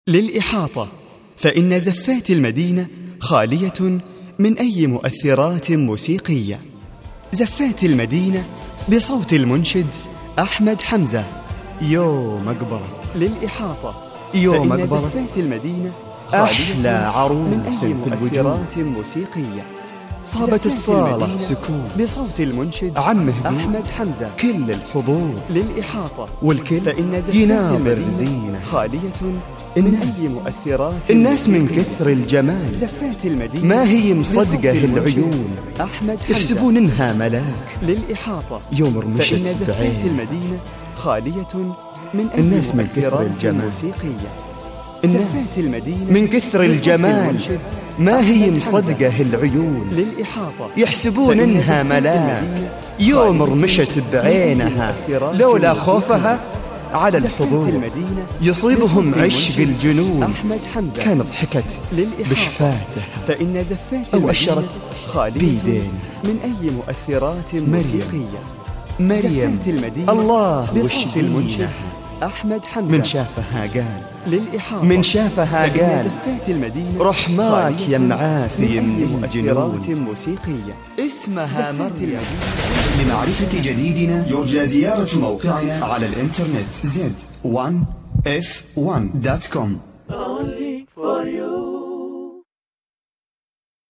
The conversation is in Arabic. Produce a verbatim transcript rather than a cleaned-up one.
للإحاطة، فإن زفات المدينة خالية من أي مؤثرات موسيقية. زفات المدينة بصوت المنشد أحمد حمزة. يو مقبرة للإحاطة، يو فإن مقبرة زفات المدينة أحلى عروس من أي في الوجود، مؤثرات موسيقية. صابت الصالة سكون بصوت المنشد عم مهدي أحمد حمزة. كل الحضور للإحاطة، والكل فإن زفات يناظر المدينة زينة. خالية من الناس أي مؤثرات الناس من موسيقية. كثر الجمال زفات المدينة ما هي مصدقة بصوت المنشد العيون، أحمد حمزة. يحسبون إنها ملاك. للإحاطة، يوم رمشت فإن زفات بعين المدينة خالية من أي الناس من كثر مؤثرات الجمال. موسيقية. الناس زفات المدينة من كثر بصوت الجمال المنشد ما هي أحمد مصدقة حمزة. العيون، للإحاطة، يحسبون فإن إنها زفات ملاك. المدينة يوم خالية رمشت من بعينها أي مؤثرات لولا موسيقية. خوفها على زفات الحضور المدينة يصيبهم بصوت عشق المنشد الجنون. أحمد حمزة. كان ضحكت للإحاطة، بشفاته فإن زفات أو المدينة أشرت خالية بيدينا. من أي مؤثرات موسيقية. مريم زفات المدينة الله وش بصوت المنشد زينها. أحمد حمزة. من شافها قال للإحاطة، من شافها فإن قال زفات المدينة رحماك خالية يا معافي من من أي الجنون. مؤثرات موسيقية. اسمها زفات مريم. المدينة. لمعرفة جديدنا يرجى زيارة موقعنا على الإنترنت زد ون اف ون دوت كوم.